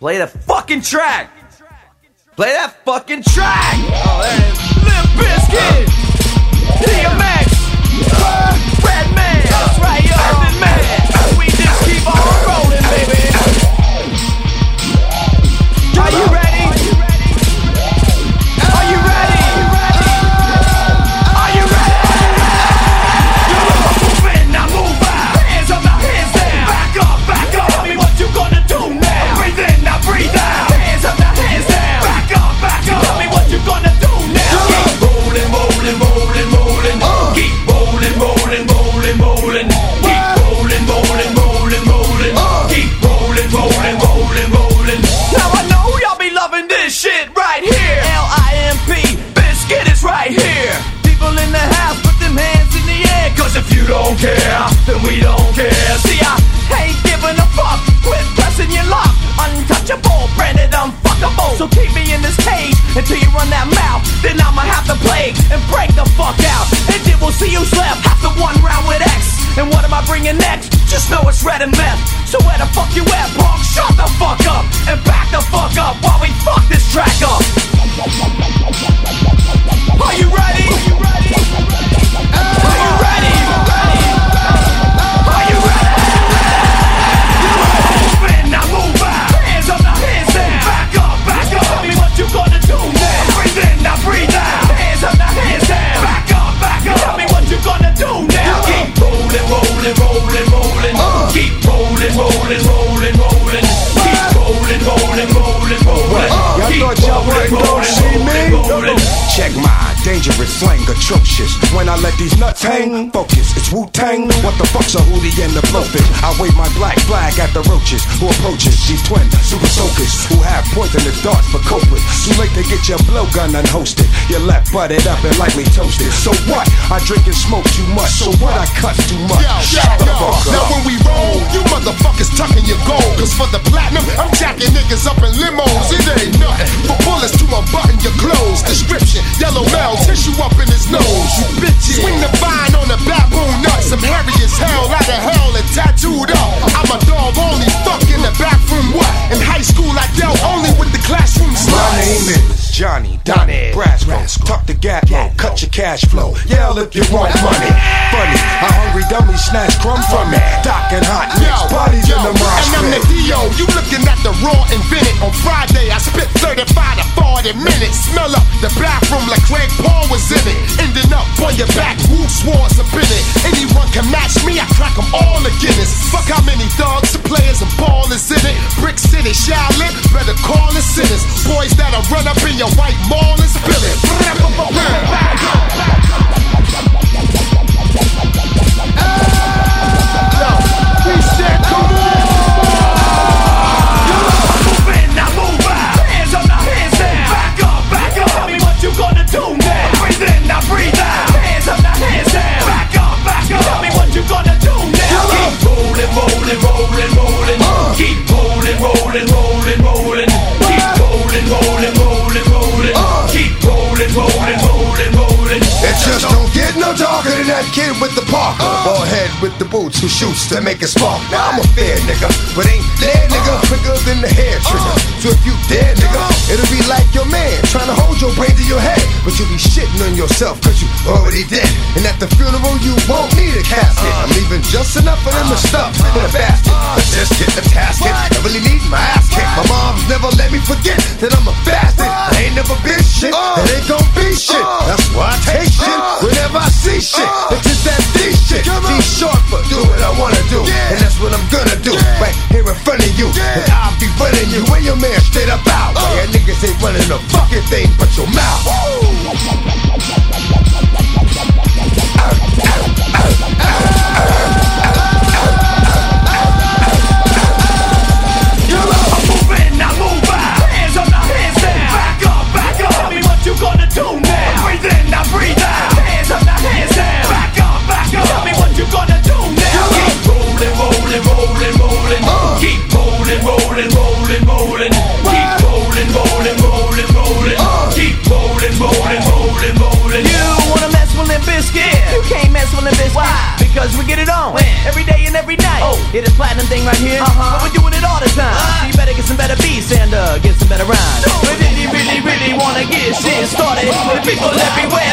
Play the fucking track. Play that fucking track. Oh, there it is. Limp Bizkit. DMX. Redman. That's right, yo. Earthen Man. We just keep on rolling, baby. Are you ready? Are you ready? Are you ready? Move in, now move out. Hands up, now hands down. Back up, back up. Tell me what you gonna do now. Breathe in, now breathe out. Hands up, now hands down. Back up, back up. Tell me what you gonna do now. Keep rolling, rolling, rolling, rolling. Keep rolling, rolling, rolling, rolling. Keep rolling, rolling, rolling, rolling. Keep rolling, rolling, rolling, rolling. Now I know y'all be loving this shit right here. L-I-M-P, Bizkit is right here. People in the house, put them hands in the air. Cause if you don't care, then we don't care. See, I ain't giving a fuck. Quit pressing your luck. Untouchable, branded unfuckable. So keep me in this cage until you run that mouth. Then I'ma have to play and break the fuck out. And then we'll see who's left after one round with X. And what am I bringing next? Just know it's red and meth. So where the fuck you at, punk? Shut the fuck up and back the fuck up while we fuck this track up. Are you ready? Are you ready? Are you ready? Are you ready? Move in, now move out. Hands up, now hands down. Back up, back up. Tell me what you gonna do now. Breathe in, now breathe out. Hands up, now hands down. Back up, back up. Tell me what you gonna do now. Keep rolling, rolling, rolling, rolling. Keep rolling, rolling, rolling, rolling. Keep rolling, rolling, rolling, rolling. Y'all thought y'all wouldn't see me? Check my dangerous slang, atrocious. When I let these nuts hang, focus, it's Wu-Tang. What the fuck's a hootie and the blowfish? I wave my black flag at the roaches who approaches these twin super soakers who have poisonous darts for culprits. Too late to get your blowgun unhosted. Your left butted up and lightly toasted. So what? I drink and smoke too much. So what? I cut too much. Shut the fuck up. Now when we roll, you motherfuckers tucking your gold. Cause for the platinum, I'm jacking niggas up in limos. It ain't nothing. For bullets to unbutton your clothes. Description, yellow male, tissue up in his nose. You bitches. Swing the vine on the baboon nuts. I'm hairy as hell, out of hell and tattooed up. I'm a dog, only fuck in the bathroom. What? In high school, I dealt only with the classroom sluts. My name is Johnny Donnie Brasco. Tuck the gap low, cut your cash flow. Yell if you want money. Funny, a hungry dummy snatch crumb from me. Doc and hot mix, bodies in the mosh pit. And I'm the D.O., you looking at the raw invented. On Friday, I spit 35 to 40 minutes. Smell up the bathroom like Craig Paul was in it. Ending up on your back, who swords up in it. Anyone can match me, I crack them all to Guinness. Fuck how many thugs, players and ballers in it. Brick City, Shaolin, better call the sinners. Boys that'll run up in your white mall and spill it. Yo, we said come on. Move in, now move out. Hands up, now hands down. Back up, back up. Tell me what you gonna do now. Breathe in, now breathe out. Hands up, now hands down. Back up, back up. Tell me what you gonna do now. Keep rolling, rolling, rolling, rolling. Keep rolling, rolling, rolling, rolling. Keep rolling, rolling, rolling, rolling. Keep rolling, rolling, rolling, rolling. It just don't get no darker than that kid with the Parker. Bald head with the boots who shoots to make it spark. Now I'm a fair nigga, but ain't dead nigga. Quicker than the hair trigger. So if you dead nigga, it'll be like your man trying to hold your brain to your head. But you'll be shitting on yourself cause you already dead. And at the funeral you won't need a casket. I'm leaving just enough of them to stuff in a basket. But just get the casket, I really need my ass kicked. My mom's never let me forget that I'm a bastard. I ain't never been shit, and ain't gon' be shit. That's why I take shit whenever I see shit. It's just that D shit. D short for do what I wanna do, and that's what I'm gonna do. Right here in front of you, and I'll be running you and your man straight up out. Yeah, niggas ain't running a fucking thing but your mouth. Move in, now move out. Hands up, now hands down. Back up, back up. Tell me what you gonna do now. Breathe in, now breathe out. Hands up, now hands down. Back up, back up. Tell me what you gonna do now. Keep rolling, rolling, rolling, rolling. Keep rolling, rolling, rolling, rolling. Keep rolling, rolling, rolling, rolling. Keep rolling, rolling, rolling, rolling. You wanna mess with Limp Bizkit? You can't mess with Limp Bizkit. Why? Because we get it on every day and every night. Hear this platinum thing right here? But we're doing it all the time. So you better get some better beats in. getting started. And the people everywhere